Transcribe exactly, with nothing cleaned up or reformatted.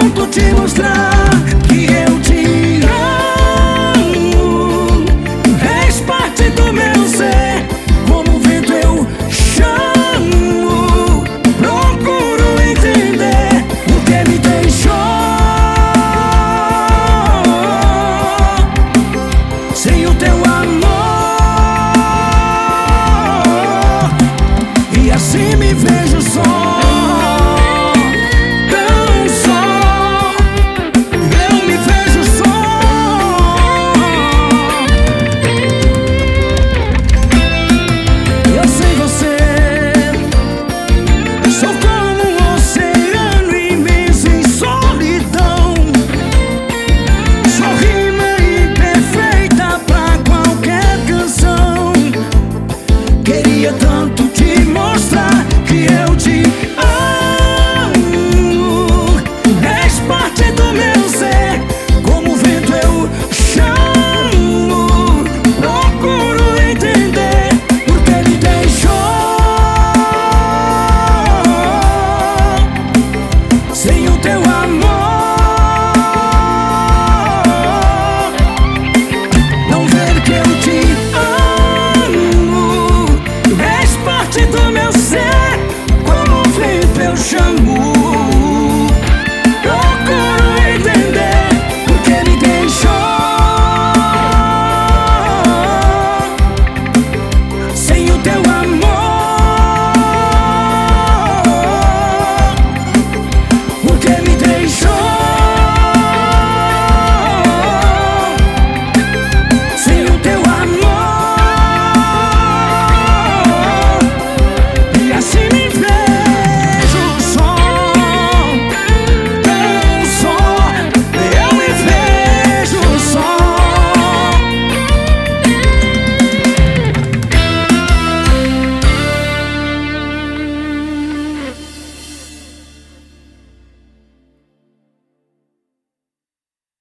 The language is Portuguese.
tanto te mostrar que eu te amo. És parte do meu ser, como o vento eu chamo. Procuro entender o que me deixou sem o teu amor, e assim me vejo só. Queria tanto te mostrar que eu te amo. És parte do meu ser, como o vento eu chamo. Procuro entender por que me deixou sem o teu amor. Não ver que eu te amo, parte do meu ser, como o vento eu chamo.